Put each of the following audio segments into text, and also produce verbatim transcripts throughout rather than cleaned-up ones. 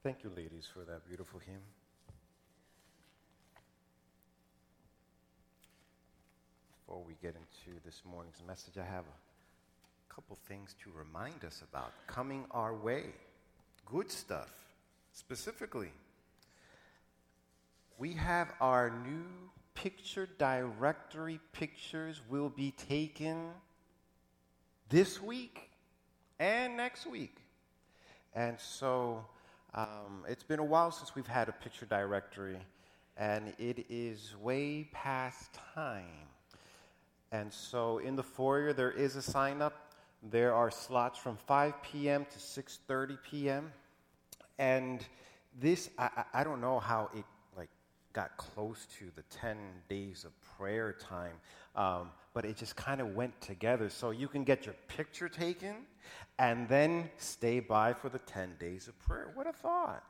Thank you, ladies, for that beautiful hymn. Before we get into this morning's message, I have a couple things to remind us about coming our way. Good stuff, specifically. We have our new picture directory pictures will be taken this week and next week. And so um, it's been a while since we've had a picture directory, and it is way past time. And so in the foyer, there is a sign up. There are slots from five p.m. to six thirty p.m. And this, I, I don't know how it like got close to the ten days of prayer time, um, but it just kind of went together. So you can get your picture taken and then stay by for the ten days of prayer. What a thought.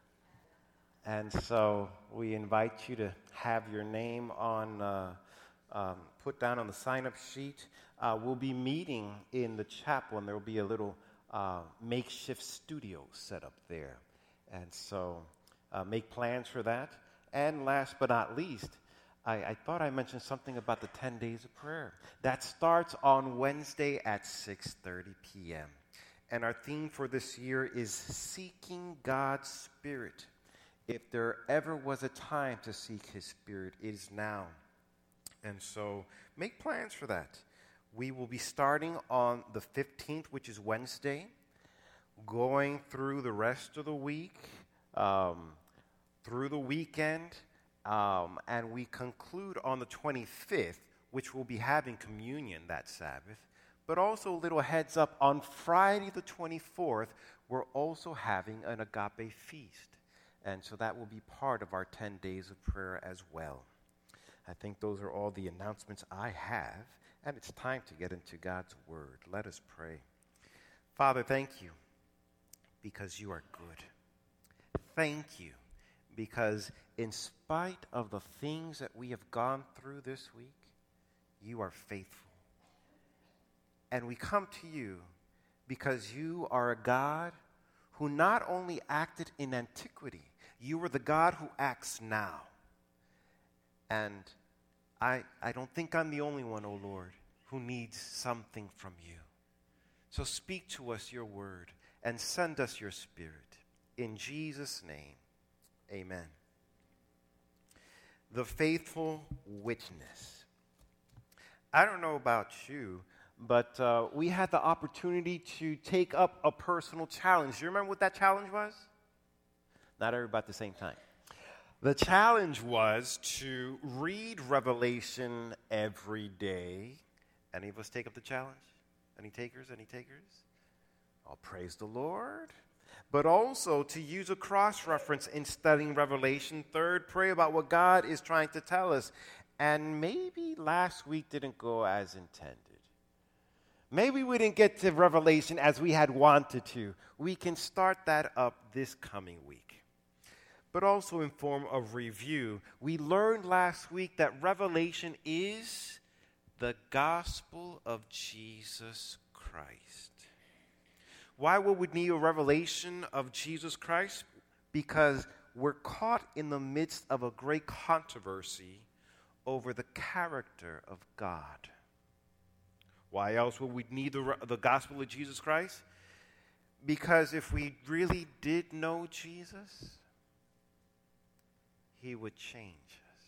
And so we invite you to have your name on, uh, um, put down on the sign-up sheet. Uh, we'll be meeting in the chapel, and there will be a little uh, makeshift studio set up there. And so uh, make plans for that. And last but not least, I, I thought I mentioned something about the ten days of prayer. That starts on Wednesday at six thirty p.m. And our theme for this year is Seeking God's Spirit. If there ever was a time to seek His Spirit, it is now. And so make plans for that. We will be starting on the fifteenth, which is Wednesday, going through the rest of the week, um, through the weekend, um, and we conclude on the twenty-fifth, which will be having communion that Sabbath. But also a little heads up, on Friday the twenty-fourth, we're also having an agape feast. And so that will be part of our ten days of prayer as well. I think those are all the announcements I have, and it's time to get into God's Word. Let us pray. Father, thank you because you are good. Thank you because in spite of the things that we have gone through this week, you are faithful. And we come to you because you are a God who not only acted in antiquity, you are the God who acts now. And I, I don't think I'm the only one, O Lord, who needs something from you. So speak to us your word and send us your Spirit. In Jesus' name, amen. The faithful witness. I don't know about you, but uh, we had the opportunity to take up a personal challenge. Do you remember what that challenge was? Not everybody at the same time. The challenge was to read Revelation every day. Any of us take up the challenge? Any takers? Any takers? Oh, praise the Lord. But also to use a cross-reference in studying Revelation. Third, pray about what God is trying to tell us. And maybe last week didn't go as intended. Maybe we didn't get to Revelation as we had wanted to. We can start that up this coming week. But also in form of review, we learned last week that Revelation is the gospel of Jesus Christ. Why would we need a revelation of Jesus Christ? Because we're caught in the midst of a great controversy over the character of God. Why else would we need the, the gospel of Jesus Christ? Because if we really did know Jesus, He would change us.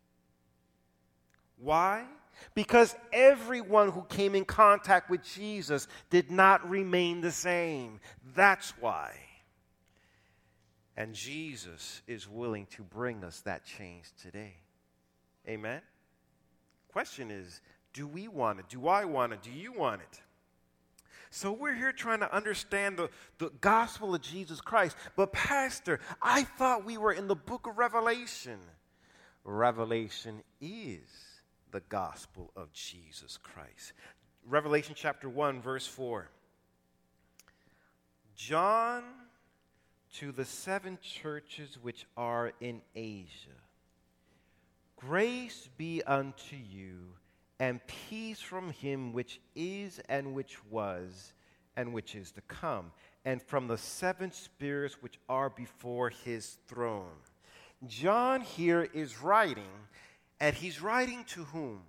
Why? Because everyone who came in contact with Jesus did not remain the same. That's why. And Jesus is willing to bring us that change today. Amen? Question is, do we want it? Do I want it? Do you want it? So we're here trying to understand the, the gospel of Jesus Christ. But Pastor, I thought we were in the book of Revelation. Revelation is the gospel of Jesus Christ. Revelation chapter one, verse four. John, to the seven churches which are in Asia, grace be unto you, and peace from him which is and which was, and which is to come, and from the seven spirits which are before his throne. John here is writing, and he's writing to whom?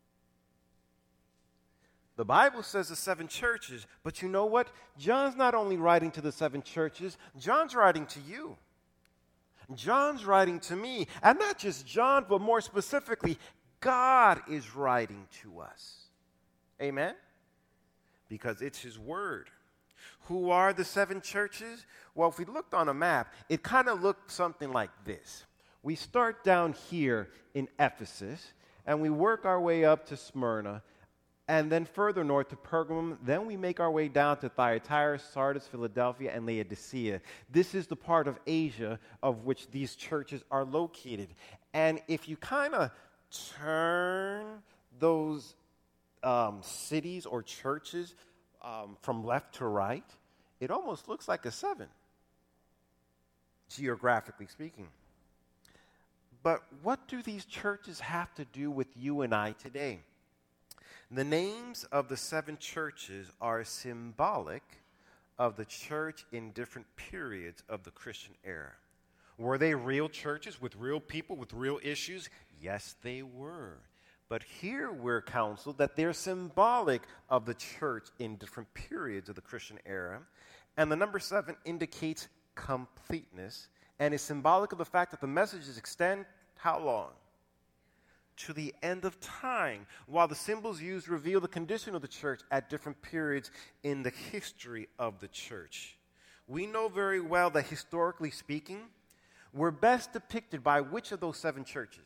The Bible says the seven churches, but you know what? John's not only writing to the seven churches, John's writing to you. John's writing to me, and not just John, but more specifically, God is writing to us. Amen? Because it's his word. Who are the seven churches? Well, if we looked on a map, it kind of looked something like this. We start down here in Ephesus, and we work our way up to Smyrna, and then further north to Pergamum. Then we make our way down to Thyatira, Sardis, Philadelphia, and Laodicea. This is the part of Asia of which these churches are located. And if you kind of turn those um, cities or churches um, from left to right, it almost looks like a seven, geographically speaking. But what do these churches have to do with you and I today? The names of the seven churches are symbolic of the church in different periods of the Christian era. Were they real churches with real people, with real issues? Yes, they were. But here we're counseled that they're symbolic of the church in different periods of the Christian era. And the number seven indicates completeness and is symbolic of the fact that the messages extend how long? To the end of time, while the symbols used reveal the condition of the church at different periods in the history of the church. We know very well that historically speaking, we're best depicted by which of those seven churches?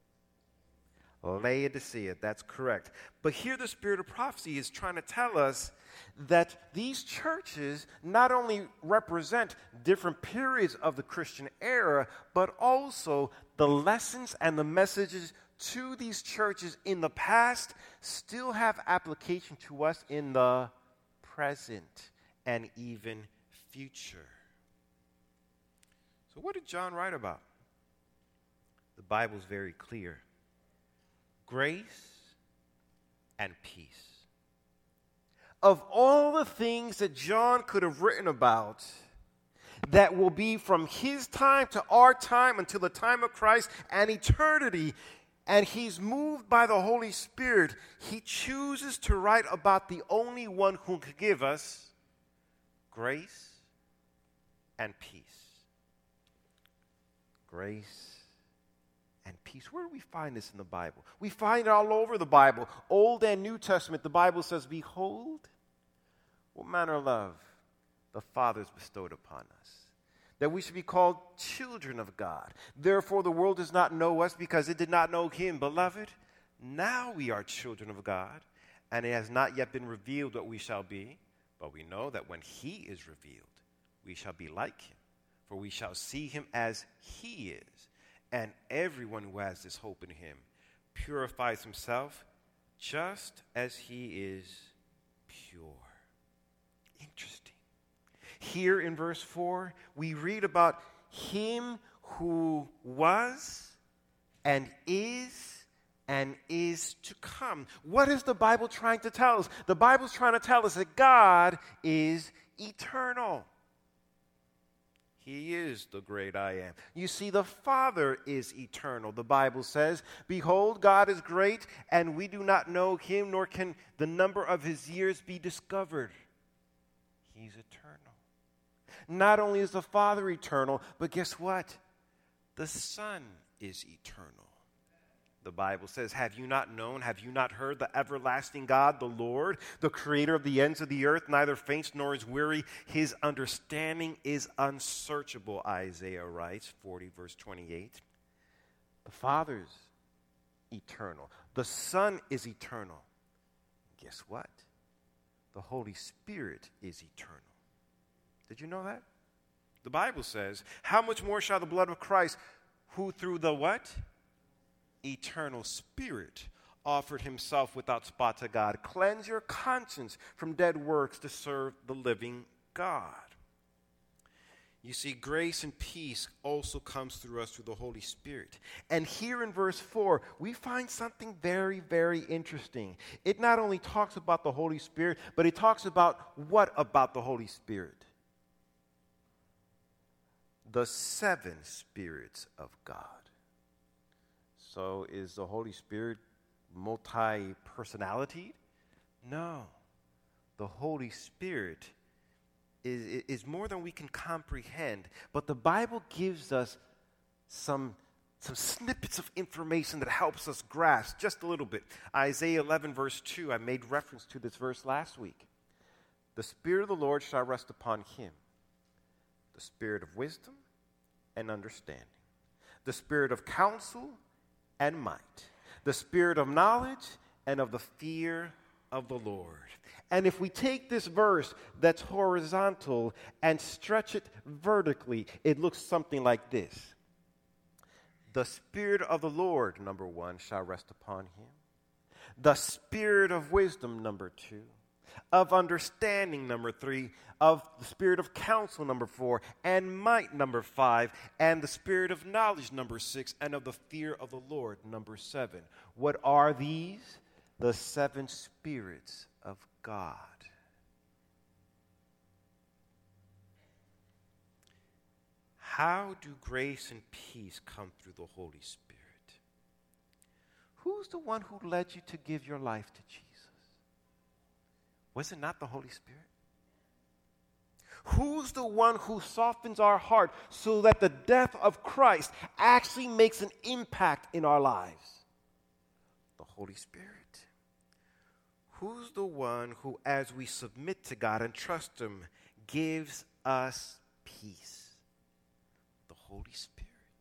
Laodicea, that's correct. But here the spirit of prophecy is trying to tell us that these churches not only represent different periods of the Christian era, but also the lessons and the messages to these churches in the past still have application to us in the present and even future. So what did John write about? The Bible's very clear. Grace and peace. Of all the things that John could have written about that will be from his time to our time until the time of Christ and eternity, and he's moved by the Holy Spirit, he chooses to write about the only one who could give us grace and peace. Grace and peace. Where do we find this in the Bible? We find it all over the Bible. Old and New Testament, the Bible says, behold, what manner of love the Father has bestowed upon us, that we should be called children of God. Therefore, the world does not know us because it did not know him. Beloved, now we are children of God, and it has not yet been revealed what we shall be, but we know that when he is revealed, we shall be like him, for we shall see him as he is. And everyone who has this hope in him purifies himself just as he is pure. Interesting. Here in verse four, we read about him who was and is and is to come. What is the Bible trying to tell us? The Bible's trying to tell us that God is eternal. He is the great I am. You see, the Father is eternal. The Bible says, behold, God is great, and we do not know him, nor can the number of his years be discovered. He's eternal. Not only is the Father eternal, but guess what? The Son is eternal. The Bible says, have you not known, have you not heard the everlasting God, the Lord, the creator of the ends of the earth, neither faints nor is weary. His understanding is unsearchable, Isaiah writes, forty verse twenty-eight. The Father's eternal. The Son is eternal. Guess what? The Holy Spirit is eternal. Did you know that? The Bible says, how much more shall the blood of Christ, who through the what? Eternal Spirit offered himself without spot to God, cleanse your conscience from dead works to serve the living God. You see, grace and peace also comes through us through the Holy Spirit. And here in verse four, we find something very, very interesting. It not only talks about the Holy Spirit, but it talks about what about the Holy Spirit? The seven spirits of God. So is the Holy Spirit multi-personality? No. The Holy Spirit is, is more than we can comprehend. But the Bible gives us some, some snippets of information that helps us grasp just a little bit. Isaiah eleven, verse two, I made reference to this verse last week. The Spirit of the Lord shall rest upon him, the Spirit of wisdom and understanding, the Spirit of counsel and might, the Spirit of knowledge and of the fear of the Lord. And if we take this verse that's horizontal and stretch it vertically, it looks something like this. The Spirit of the Lord, number one, shall rest upon him. The Spirit of wisdom, number two. Of understanding, number three. Of the Spirit of counsel, number four. And might, number five. And the Spirit of knowledge, number six. And of the fear of the Lord, number seven. What are these? The seven spirits of God. How do grace and peace come through the Holy Spirit? Who's the one who led you to give your life to Jesus? Was it not the Holy Spirit? Who's the one who softens our heart so that the death of Christ actually makes an impact in our lives? The Holy Spirit. Who's the one who, as we submit to God and trust him, gives us peace? The Holy Spirit.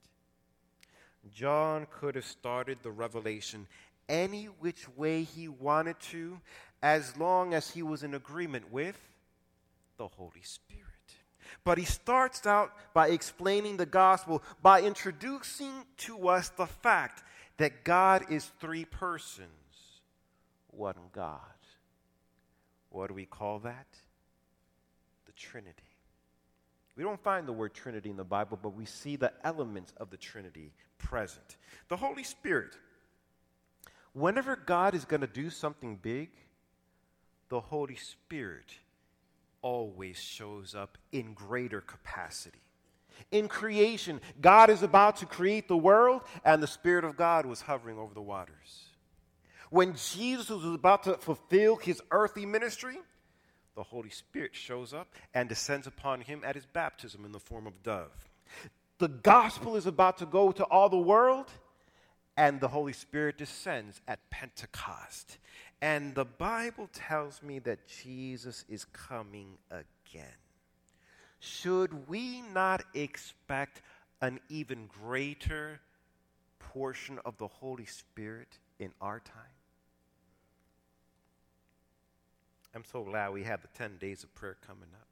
John could have started the revelation any which way he wanted to, as long as he was in agreement with the Holy Spirit. But he starts out by explaining the gospel, by introducing to us the fact that God is three persons, one God. What do we call that? The Trinity. We don't find the word Trinity in the Bible, but we see the elements of the Trinity present. The Holy Spirit. Whenever God is going to do something big, the Holy Spirit always shows up in greater capacity. In creation, God is about to create the world, and the Spirit of God was hovering over the waters. When Jesus was about to fulfill his earthly ministry, the Holy Spirit shows up and descends upon him at his baptism in the form of a dove. The gospel is about to go to all the world, and the Holy Spirit descends at Pentecost. And the Bible tells me that Jesus is coming again. Should we not expect an even greater portion of the Holy Spirit in our time? I'm so glad we have the ten days of prayer coming up.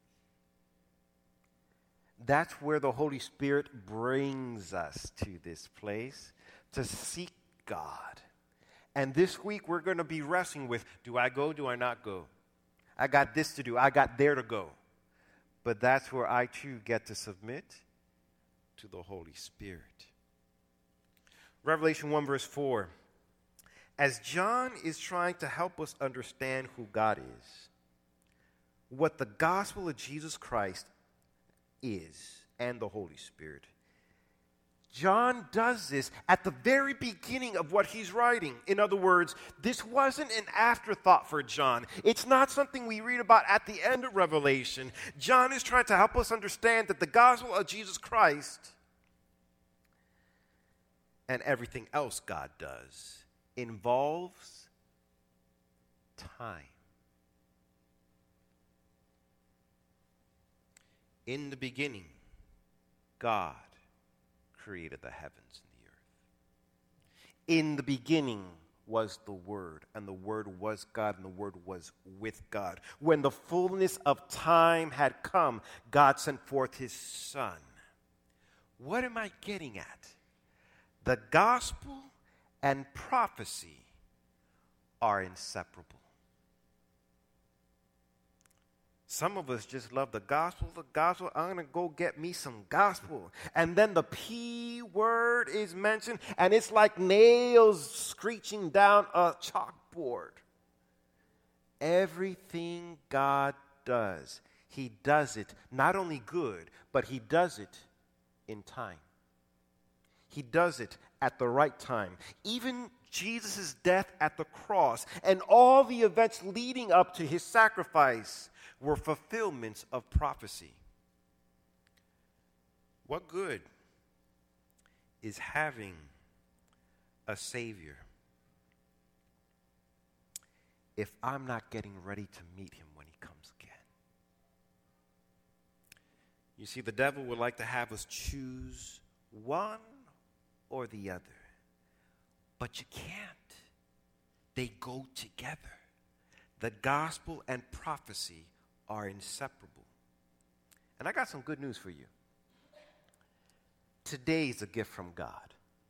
That's where the Holy Spirit brings us to this place to seek God. And this week we're going to be wrestling with, do I go, do I not go? I got this to do, I got there to go. But that's where I too get to submit to the Holy Spirit. Revelation one verse four. As John is trying to help us understand who God is, what the gospel of Jesus Christ is, and the Holy Spirit, John does this at the very beginning of what he's writing. In other words, this wasn't an afterthought for John. It's not something we read about at the end of Revelation. John is trying to help us understand that the gospel of Jesus Christ and everything else God does involves time. In the beginning, God created the heavens and the earth. In the beginning was the Word, and the Word was God, and the Word was with God. When the fullness of time had come, God sent forth his Son. What am I getting at? The gospel and prophecy are inseparable. Some of us just love the gospel. The gospel, I'm going to go get me some gospel. And then the P word is mentioned, and it's like nails screeching down a chalkboard. Everything God does, he does it not only good, but he does it in time. He does it at the right time. Even Jesus' death at the cross and all the events leading up to his sacrifice were fulfillments of prophecy. What good is having a Savior if I'm not getting ready to meet him when he comes again? You see, the devil would like to have us choose one or the other. But you can't. They go together. The gospel and prophecy are inseparable. And I got some good news for you. Today is a gift from God.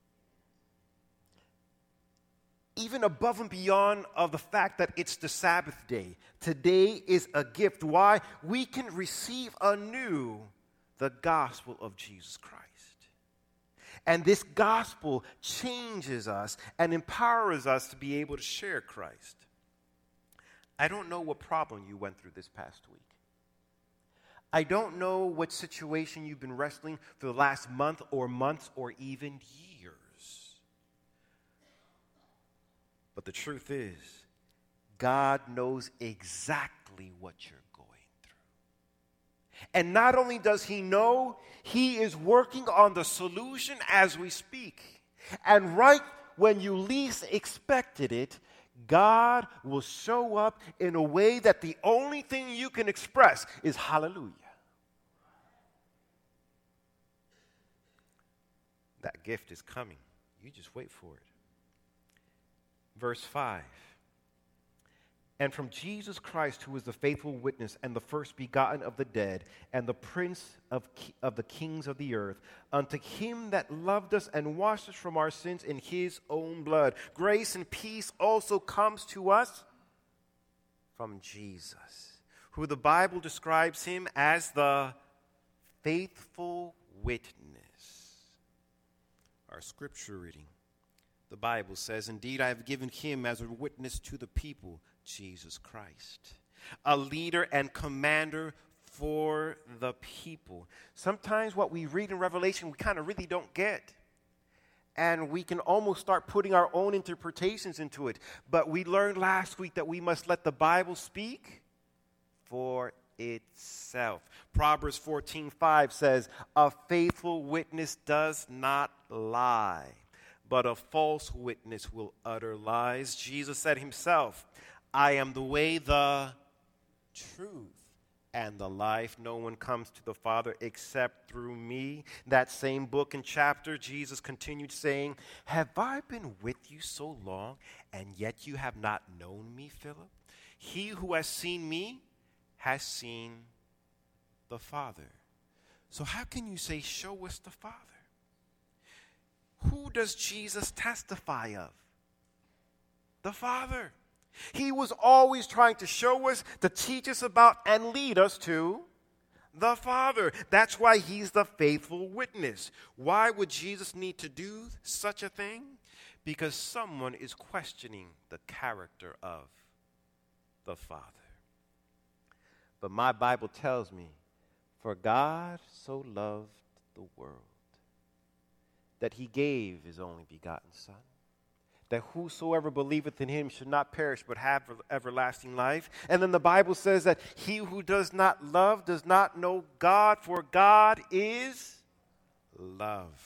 Even above and beyond of the fact that it's the Sabbath day, today is a gift. Why? We can receive anew the gospel of Jesus Christ. And this gospel changes us and empowers us to be able to share Christ. I don't know what problem you went through this past week. I don't know what situation you've been wrestling for the last month or months or even years. But the truth is, God knows exactly what you're going through. And not only does he know, he is working on the solution as we speak. And right when you least expected it, God will show up in a way that the only thing you can express is hallelujah. That gift is coming. You just wait for it. Verse five. And from Jesus Christ, who is the faithful witness and the first begotten of the dead and the prince of, of the kings of the earth, unto him that loved us and washed us from our sins in his own blood, grace and peace also comes to us from Jesus, who the Bible describes him as the faithful witness. Our scripture reading, the Bible says, indeed, I have given him as a witness to the people, Jesus Christ, a leader and commander for the people. Sometimes what we read in Revelation, we kind of really don't get. And we can almost start putting our own interpretations into it. But we learned last week that we must let the Bible speak for itself. Proverbs fourteen five says, a faithful witness does not lie, but a false witness will utter lies. Jesus said himself, I am the way, the truth, and the life. No one comes to the Father except through me. That same book and chapter, Jesus continued saying, have I been with you so long, and yet you have not known me, Philip? He who has seen me has seen the Father. So how can you say, show us the Father? Who does Jesus testify of? The Father. He was always trying to show us, to teach us about, and lead us to the Father. That's why he's the faithful witness. Why would Jesus need to do such a thing? Because someone is questioning the character of the Father. But my Bible tells me, for God so loved the world that he gave his only begotten Son, that whosoever believeth in him should not perish but have everlasting life. And then the Bible says that he who does not love does not know God, for God is love.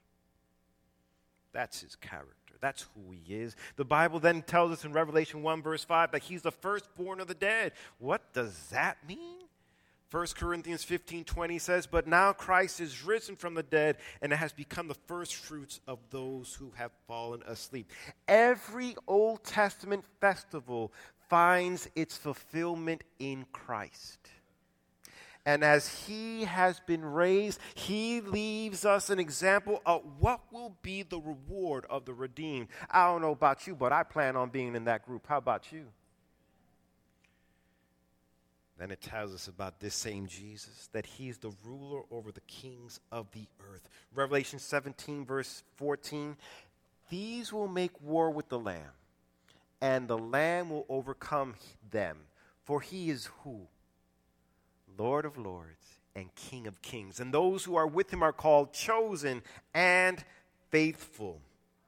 That's his character. That's who he is. The Bible then tells us in Revelation one verse five that he's the firstborn of the dead. What does that mean? First Corinthians fifteen twenty says, but now Christ is risen from the dead and has become the first fruits of those who have fallen asleep. Every Old Testament festival finds its fulfillment in Christ. And as he has been raised, he leaves us an example of what will be the reward of the redeemed. I don't know about you, but I plan on being in that group. How about you? Then it tells us about this same Jesus, that he's the ruler over the kings of the earth. Revelation seventeen, verse fourteen, these will make war with the Lamb, and the Lamb will overcome them. For he is who? Lord of lords and King of kings. And those who are with him are called chosen and faithful.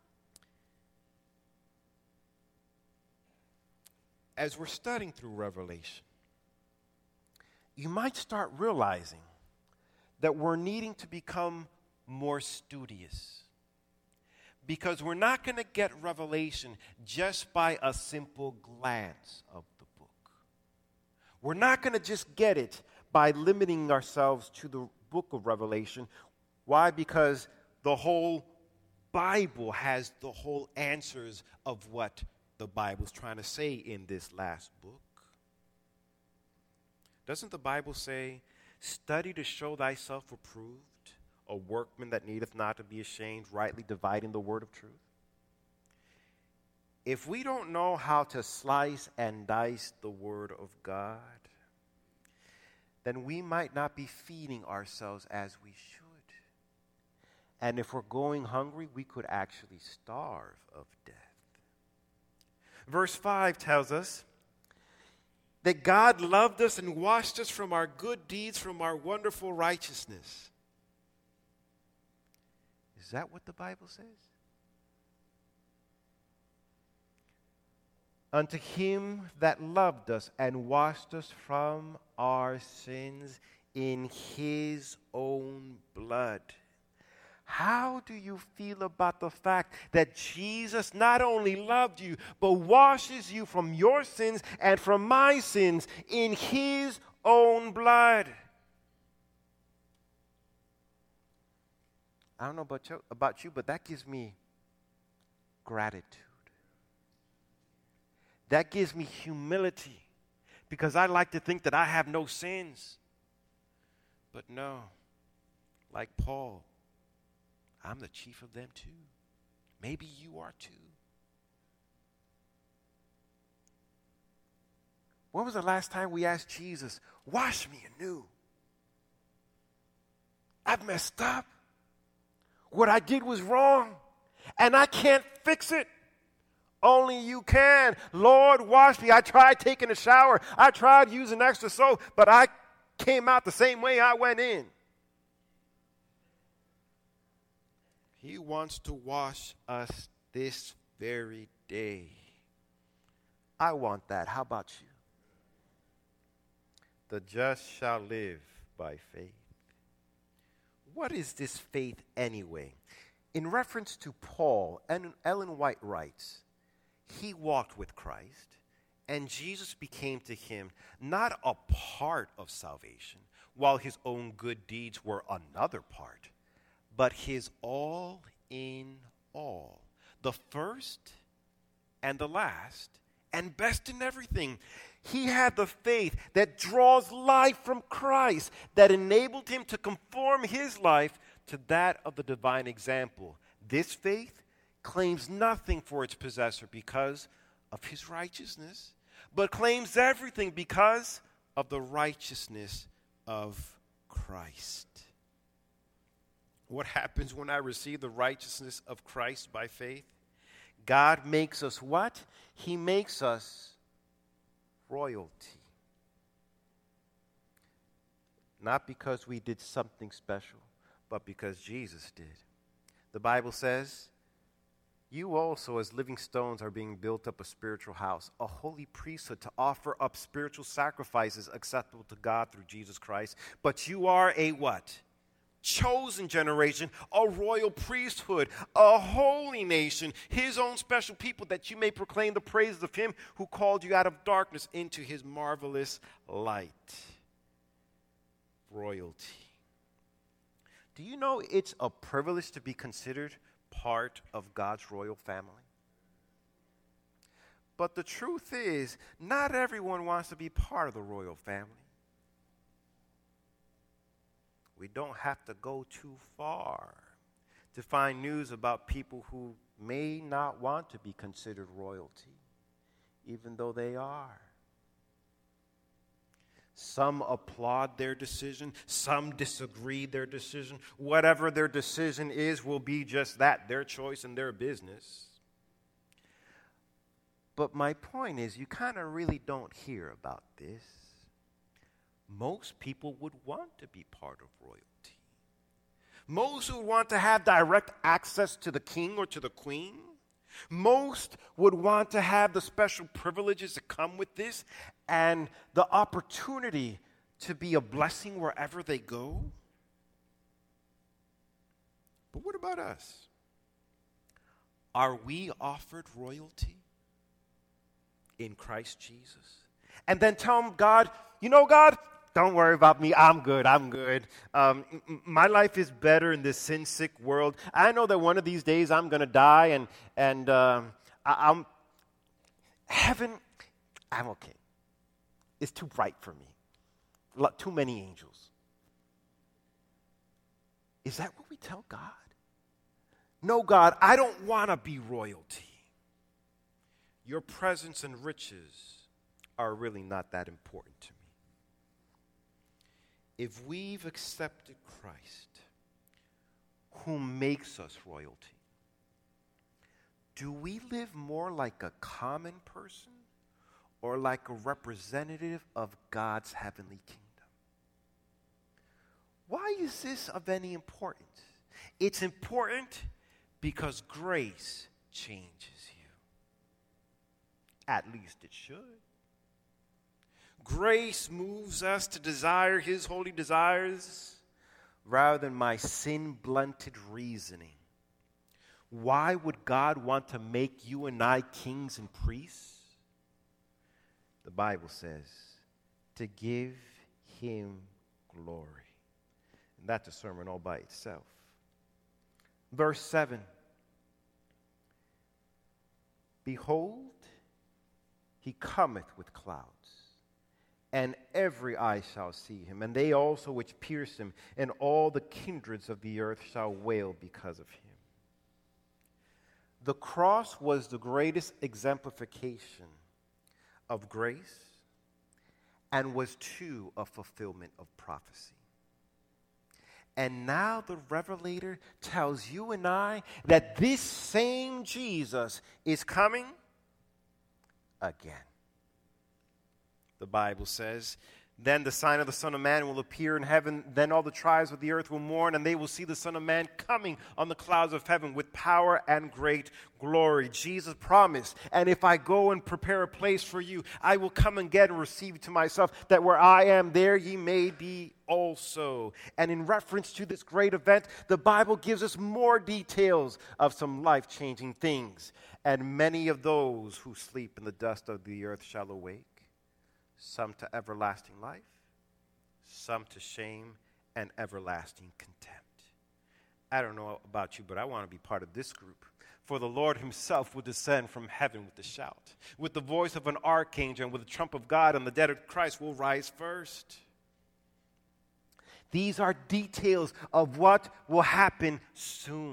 As we're studying through Revelation, you might start realizing that we're needing to become more studious. Because we're not going to get revelation just by a simple glance of the book. We're not going to just get it by limiting ourselves to the book of Revelation. Why? Because the whole Bible has the whole answers of what the Bible's trying to say in this last book. Doesn't the Bible say, study to show thyself approved, a workman that needeth not to be ashamed, rightly dividing the word of truth? If we don't know how to slice and dice the word of God, then we might not be feeding ourselves as we should. And if we're going hungry, we could actually starve of death. Verse five tells us that God loved us and washed us from our good deeds, from our wonderful righteousness. Is that what the Bible says? Unto him that loved us and washed us from our sins in his own blood. How do you feel about the fact that Jesus not only loved you, but washes you from your sins and from my sins in his own blood? I don't know about you, about you, but that gives me gratitude. That gives me humility, because I like to think that I have no sins. But no, like Paul, I'm the chief of them too. Maybe you are too. When was the last time we asked Jesus, wash me anew? I've messed up. What I did was wrong, and I can't fix it. Only you can. Lord, wash me. I tried taking a shower. I tried using extra soap, but I came out the same way I went in. He wants to wash us this very day. I want that. How about you? The just shall live by faith. What is this faith anyway? In reference to Paul, and Ellen White writes, he walked with Christ, and Jesus became to him not a part of salvation, while his own good deeds were another part, but his all in all, the first and the last, and best in everything. He had the faith that draws life from Christ, that enabled him to conform his life to that of the divine example. This faith claims nothing for its possessor because of his righteousness, but claims everything because of the righteousness of Christ. What happens when I receive the righteousness of Christ by faith? God makes us what? He makes us royalty. Not because we did something special, but because Jesus did. The Bible says, you also as living stones are being built up a spiritual house, a holy priesthood to offer up spiritual sacrifices acceptable to God through Jesus Christ. But you are a what? Chosen generation, a royal priesthood, a holy nation, his own special people, that you may proclaim the praises of him who called you out of darkness into his marvelous light. Royalty. Do you know it's a privilege to be considered part of God's royal family? But the truth is, not everyone wants to be part of the royal family. We don't have to go too far to find news about people who may not want to be considered royalty, even though they are. Some applaud their decision. Some disagree their decision. Whatever their decision is will be just that, their choice and their business. But my point is, you kind of really don't hear about this. Most people would want to be part of royalty. Most would want to have direct access to the king or to the queen. Most would want to have the special privileges that come with this and the opportunity to be a blessing wherever they go. But what about us? Are we offered royalty in Christ Jesus? And then tell him, God, you know, God, don't worry about me. I'm good. I'm good. Um, m- my life is better in this sin-sick world. I know that one of these days I'm going to die, and and um, I, I'm heaven. I'm okay. It's too bright for me. Lo- too many angels. Is that what we tell God? No, God, I don't want to be royalty. Your presence and riches are really not that important to me. If we've accepted Christ, who makes us royalty, do we live more like a common person or like a representative of God's heavenly kingdom? Why is this of any importance? It's important because grace changes you. At least it should. Grace moves us to desire his holy desires rather than my sin-blunted reasoning. Why would God want to make you and I kings and priests? The Bible says, to give him glory. And that's a sermon all by itself. Verse seven. Behold, he cometh with clouds, and every eye shall see him, and they also which pierce him, and all the kindreds of the earth shall wail because of him. The cross was the greatest exemplification of grace and was too a fulfillment of prophecy. And now the Revelator tells you and I that this same Jesus is coming again. The Bible says, then the sign of the Son of Man will appear in heaven. Then all the tribes of the earth will mourn, and they will see the Son of Man coming on the clouds of heaven with power and great glory. Jesus promised, and if I go and prepare a place for you, I will come again and receive you to myself, that where I am, there ye may be also. And in reference to this great event, the Bible gives us more details of some life-changing things. And many of those who sleep in the dust of the earth shall awake, some to everlasting life, some to shame and everlasting contempt. I don't know about you, but I want to be part of this group. For the Lord himself will descend from heaven with a shout, with the voice of an archangel, and with the trump of God, and the dead of Christ will rise first. These are details of what will happen soon.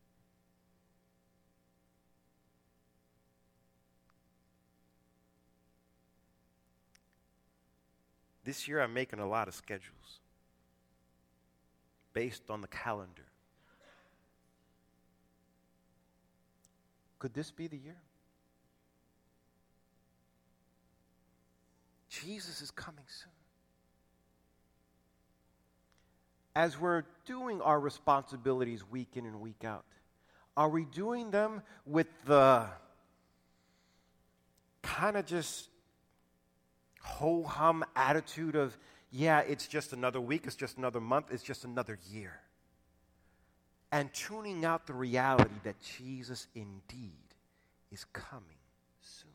This year I'm making a lot of schedules based on the calendar. Could this be the year? Jesus is coming soon. As we're doing our responsibilities week in and week out, are we doing them with the kind of just ho-hum attitude of, yeah, it's just another week, it's just another month, it's just another year? And tuning out the reality that Jesus indeed is coming soon.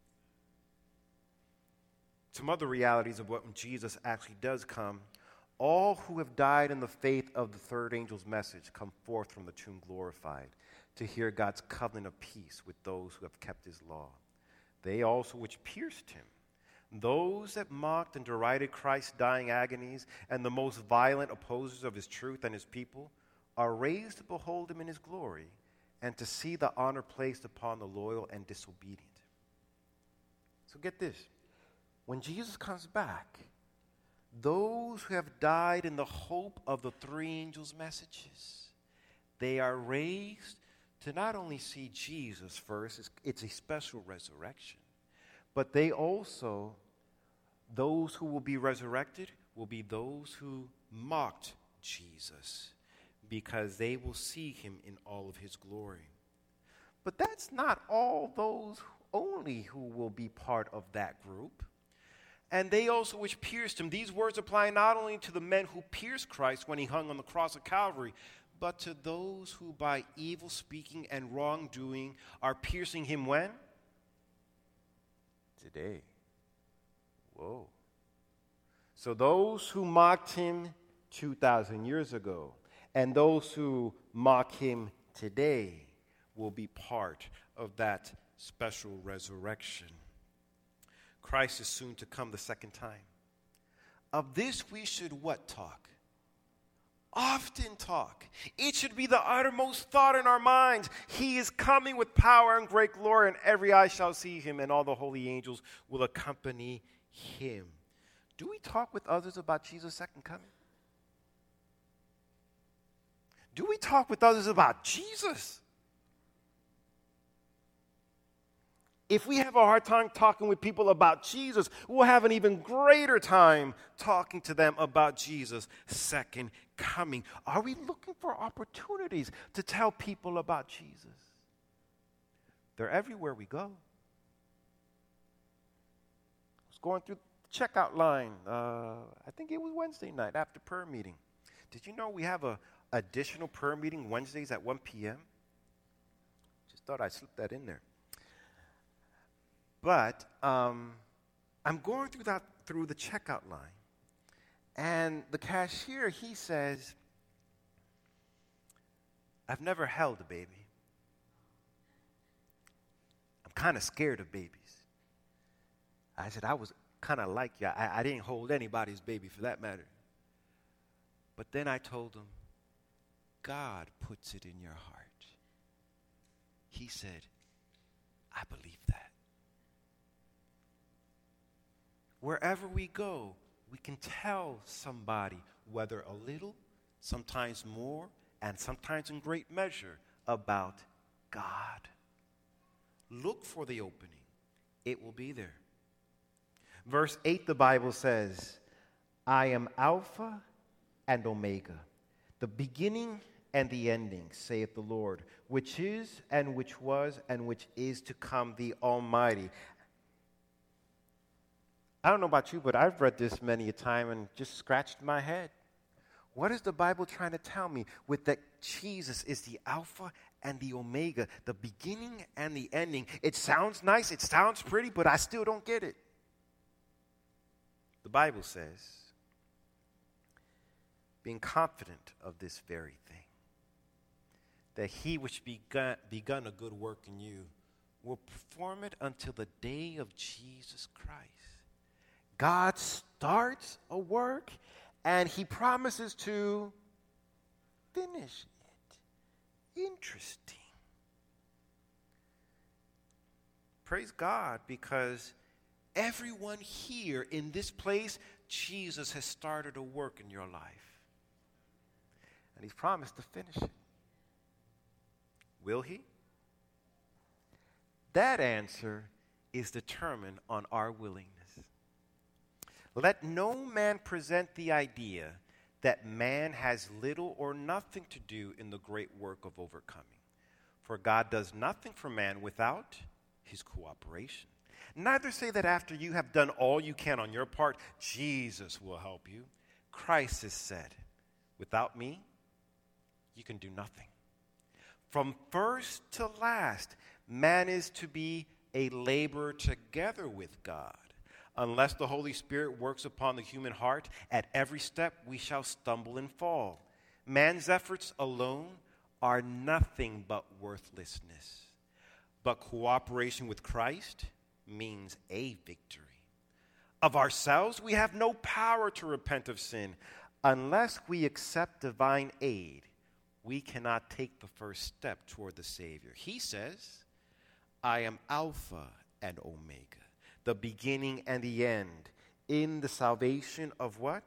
Some other realities of what when Jesus actually does come. All who have died in the faith of the third angel's message come forth from the tomb glorified to hear God's covenant of peace with those who have kept his law. They also which pierced him, those that mocked and derided Christ's dying agonies, and the most violent opposers of his truth and his people, are raised to behold him in his glory and to see the honor placed upon the loyal and disobedient. So get this. When Jesus comes back, those who have died in the hope of the three angels' messages. They are raised to not only see Jesus first, it's, it's a special resurrection, but they also, those who will be resurrected, will be those who mocked Jesus, because they will see him in all of his glory. But that's not all those only who will be part of that group. And they also which pierced him. These words apply not only to the men who pierced Christ when he hung on the cross of Calvary, but to those who by evil speaking and wrongdoing are piercing him when? Today. Whoa. So those who mocked him two thousand years ago and those who mock him today will be part of that special resurrection. Christ is soon to come the second time. Of this we should what talk? Often talk. It should be the uttermost thought in our minds. He is coming with power and great glory, and every eye shall see him, and all the holy angels will accompany him. Do we talk with others about Jesus' second coming? Do we talk with others about Jesus? If we have a hard time talking with people about Jesus, we'll have an even greater time talking to them about Jesus' second coming. Are we looking for opportunities to tell people about Jesus? They're everywhere we go. I was going through the checkout line, uh, I think it was Wednesday night after prayer meeting. Did you know we have a additional prayer meeting Wednesdays at one p.m.? Just thought I'd slip that in there. But um, I'm going through that through the checkout line, and the cashier, he says, "I've never held a baby. I'm kind of scared of babies." I said, "I was kind of like you. I, I didn't hold anybody's baby for that matter." But then I told him, God puts it in your heart. He said, "I believe that." Wherever we go, we can tell somebody, whether a little, sometimes more, and sometimes in great measure, about God. Look for the opening. It will be there. Verse eight, the Bible says, "I am Alpha and Omega, the beginning and the ending, saith the Lord, which is and which was and which is to come, the Almighty." I don't know about you, but I've read this many a time and just scratched my head. What is the Bible trying to tell me with that Jesus is the Alpha and the Omega, the beginning and the ending? It sounds nice, it sounds pretty, but I still don't get it. The Bible says, being confident of this very thing, that he which begun, begun a good work in you will perform it until the day of Jesus Christ. God starts a work, and he promises to finish it. Interesting. Praise God, because everyone here in this place, Jesus has started a work in your life. And he's promised to finish it. Will he? That answer is determined on our willingness. Let no man present the idea that man has little or nothing to do in the great work of overcoming. For God does nothing for man without his cooperation. Neither say that after you have done all you can on your part, Jesus will help you. Christ has said, "Without me, you can do nothing." From first to last, man is to be a laborer together with God. Unless the Holy Spirit works upon the human heart, at every step we shall stumble and fall. Man's efforts alone are nothing but worthlessness. But cooperation with Christ means a victory. Of ourselves, we have no power to repent of sin. Unless we accept divine aid, we cannot take the first step toward the Savior. He says, "I am Alpha and Omega, the beginning and the end." in the salvation of what?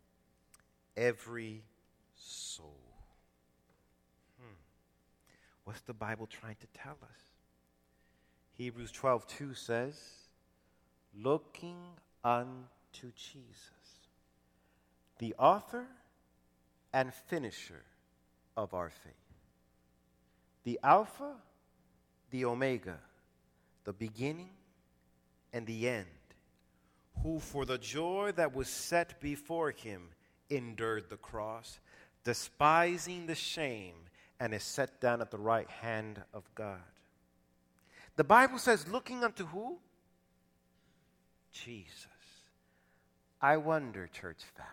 Every soul. Hmm. What's the Bible trying to tell us? Hebrews twelve two says, looking unto Jesus, the author and finisher of our faith. The Alpha, the Omega, the beginning and the end, who for the joy that was set before him endured the cross, despising the shame, and is set down at the right hand of God. The Bible says, looking unto who? Jesus. I wonder, church family,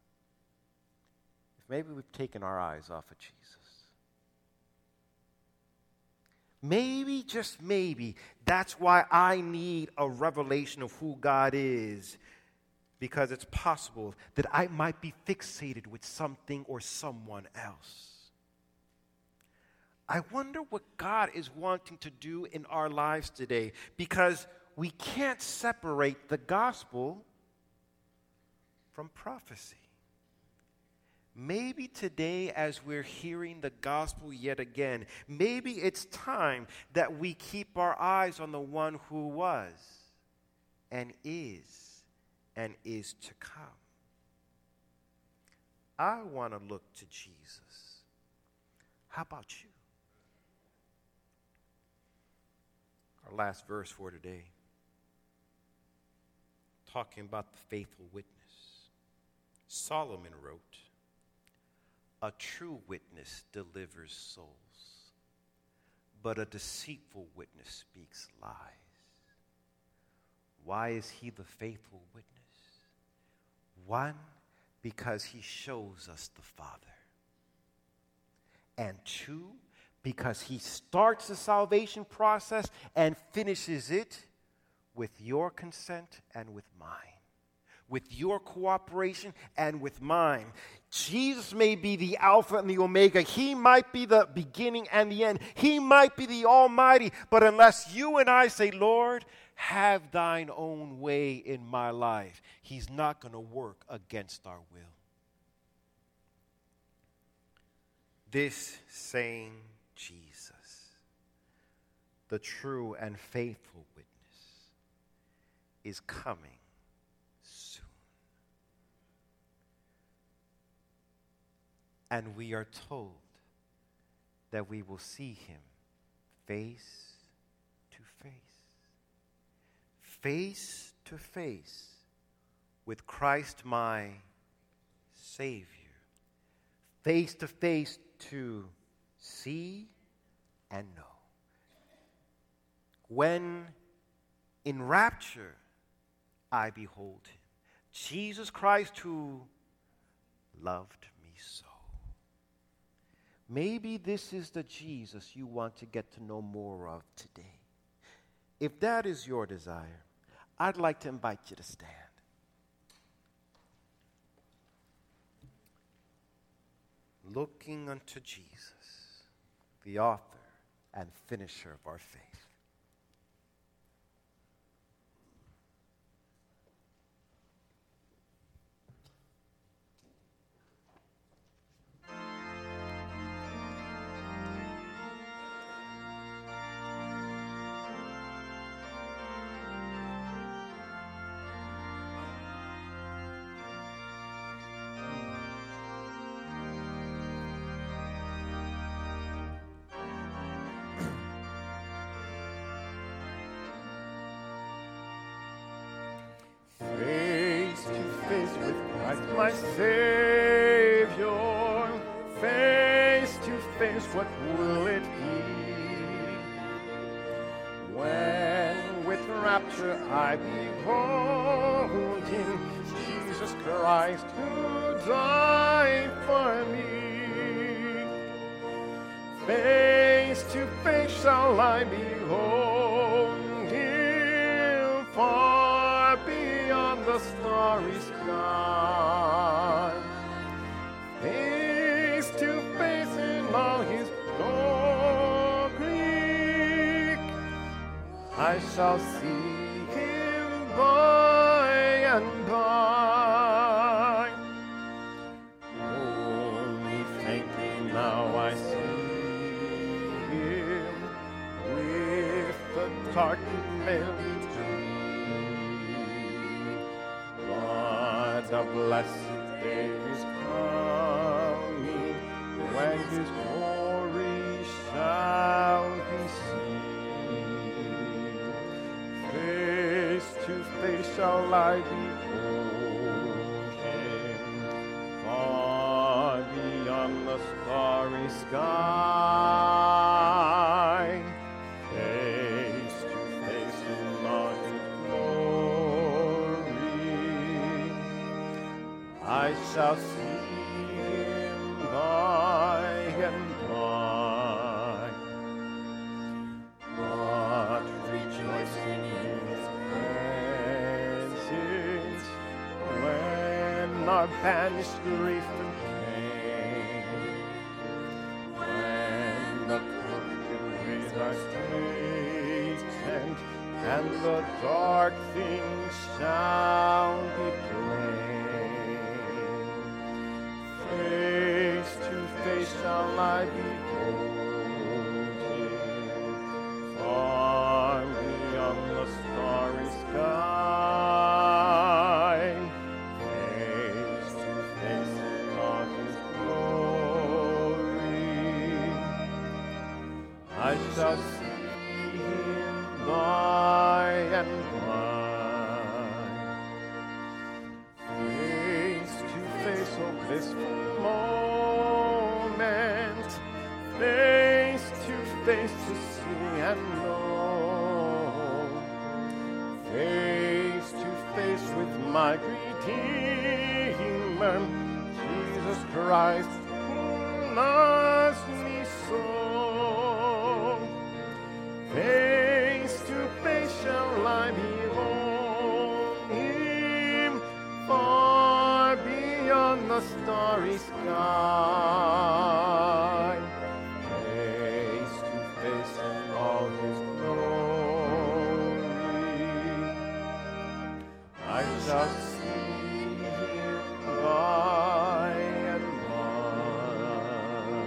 if maybe we've taken our eyes off of Jesus. Maybe, just maybe, that's why I need a revelation of who God is. Because it's possible that I might be fixated with something or someone else. I wonder what God is wanting to do in our lives today, because we can't separate the gospel from prophecy. Maybe today, as we're hearing the gospel yet again, maybe it's time that we keep our eyes on the one who was and is and is to come. I want to look to Jesus. How about you? Our last verse for today, talking about the faithful witness. Solomon wrote, a true witness delivers souls, but a deceitful witness speaks lies. Why is he the faithful witness? One, because he shows us the Father. And two, because he starts the salvation process and finishes it with your consent and with mine. With your cooperation and with mine. Jesus may be the Alpha and the Omega. He might be the beginning and the end. He might be the Almighty. But unless you and I say, Lord, have thine own way in my life, he's not going to work against our will. This same Jesus, the true and faithful witness, is coming. And we are told that we will see him face to face. Face to face with Christ my Savior. Face to face to see and know. When in rapture I behold him. Jesus Christ who loved me so. Maybe this is the Jesus you want to get to know more of today. If that is your desire, I'd like to invite you to stand. Looking unto Jesus, the author and finisher of our faith. My Savior, face to face, what will it be? When with rapture I behold him, Jesus Christ who died for me. Face to face shall I behold him, far beyond the starry sky. Face to face in all his glory, I shall see him by and by. dark and very dream. But a blessed day is coming when his glory shall be seen. Face to face shall I behold him, far beyond the starry sky. Face to face in all his glory, I shall see him by and by. But rejoicing in his presence, when our banished grief and pain, when the broken ways are straightened, and the dark things shall be plain. Face to face shall I behold him, far beyond the starry sky. Face to face in all his glory, I shall see him by and by. Face to face, oh blissful moment, face to face to see and know, face to face with my Redeemer, Jesus Christ, who loves me so. Face to face shall I behold him, far beyond the starry sky. Face to face in all his glory, I shall see him by and by.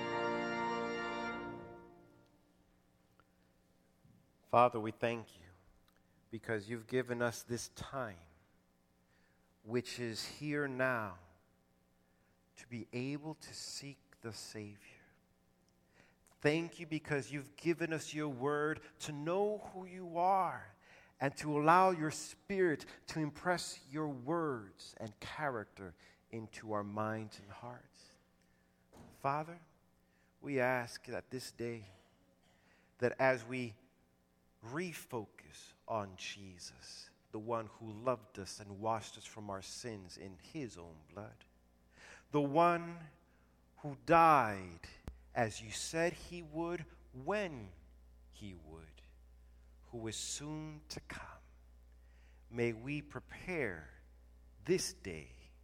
Father, we thank you because you've given us this time, which is here now, to be able to seek the Savior. Thank you because you've given us your word to know who you are and to allow your Spirit to impress your words and character into our minds and hearts. Father, we ask that this day, that as we refocus on Jesus, the one who loved us and washed us from our sins in his own blood, the one who died as you said he would when he would, who is soon to come. May we prepare this day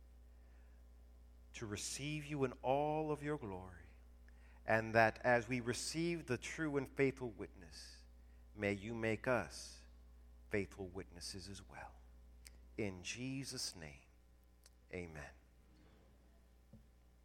to receive you in all of your glory, and that as we receive the true and faithful witness, may you make us faithful witnesses as well. In Jesus' name, amen.